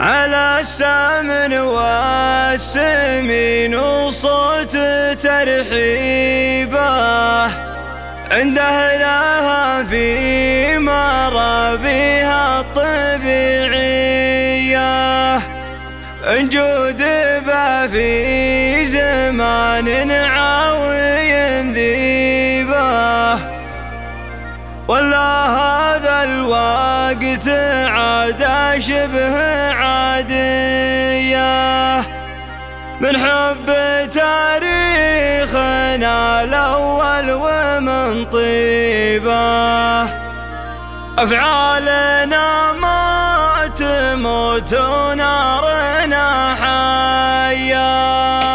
على السمن والسمين وصوت ترحيبه عند أهلها في مرابيها الطبيعية. انجود به في زمان عاوي ذيبه، والله هذا الوقت عاد شبه عادية من حب تاريخنا الأول ومن طيبه. أفعالنا ما تموت ونارنا حية.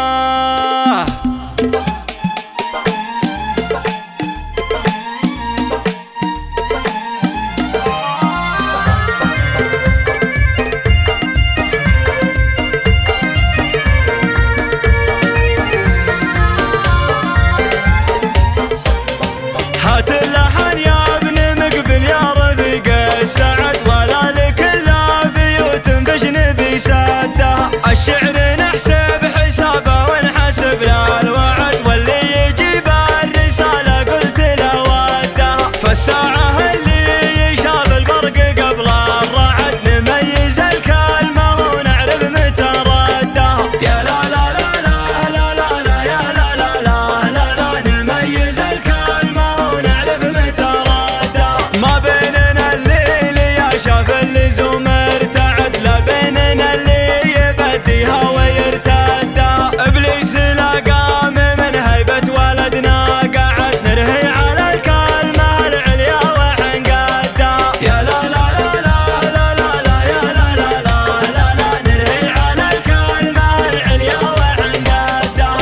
هات اللحن يا ابن مقبل يا رفيق السعد، ولا لكل بيوت بجنبي سدها. الشعر نحسب حسابه ونحسب له الوعد، واللي يجيب الرسالة قلت له ودها. فالساعة اللي يشاب البرق قبل الرعد، نميز الكلمة ونعرف متى ردها. يا لا لا لا لا لا لا لا يا لا لا لا لا لا، نميز الكلمة ونعرف متى ردها. ما بيننا الليل يا شاف اللزوم ارتعد، لا بيننا اللي يبديها ويرتدها. ابليس لا قام من هيبة ولدنا قعد، نرهي على الكلمة العليا وحنقدها. يا لا لا لا لا لا لا لا يا لا لا لا لا لا، نرهي على الكلمة العليا وحنقدها.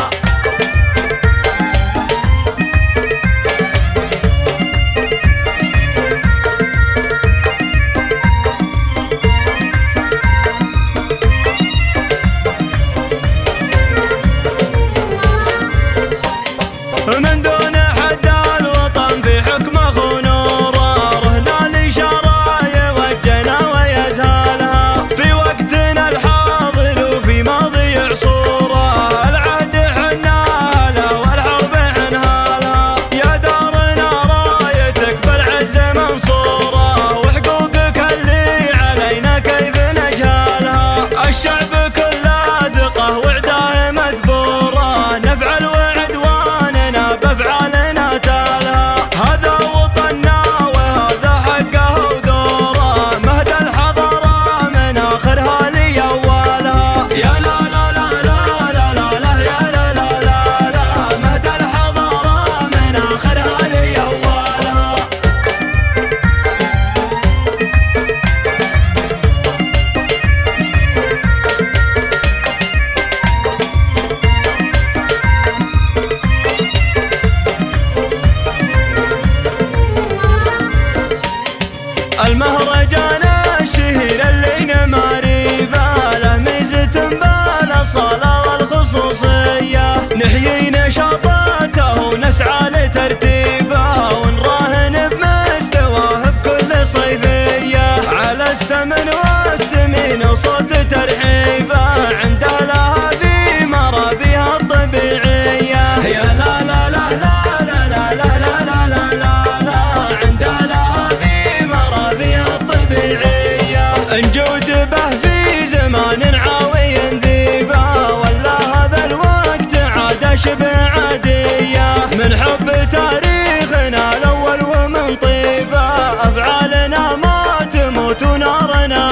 من دون حد الوطن في حكمه خنوره، رهنا لشرايا وجنا ويزهالها. في وقتنا الحاضر وفي ماضي عصوره، العهد حنا له والحرب حنهالها. يا دارنا رايتك بالعز منصوره، وحقوقك اللي علينا كيف نجهالها. الشعب كله ثقه وعده مثبوره، نفعل وعدواننا بأفعالنا تالها. هذا وطننا وهذا حقه ودوره، مهد الحضارة من آخرها لأولها. يا لا لا لا لا لا لا لا يا لا لا لا لا، مهد الحضارة من آخرها لأولها. المهرجان الشهير اللي نماريبه، له ميزة بالأصالة والخصوصية. نحيي نشاطاته ونسعى لترتيبه، ونراهن بمستواه بكل صيفية. على السمن والسمين وصوت ترحيبه، عند أهلها في مرابيها الطبيعية. يا لا لا لا لا لا لا لا لا لا لا لا، عند أهلها في مرابيها الطبيعية. انجود به في زمان عاوي ذيبه، ولا هذا الوقت عاد شبه عادية من حب تاريخنا الأول ومن طيبه. أفعالنا ما تموت ونارنا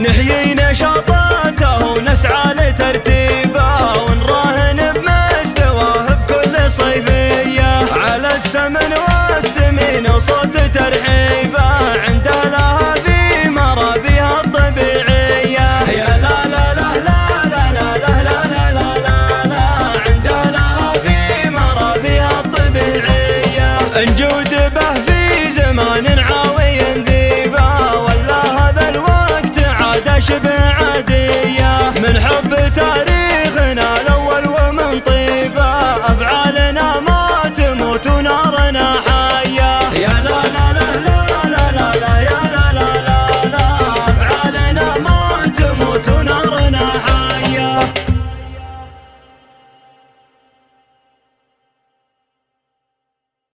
نحيي نشاط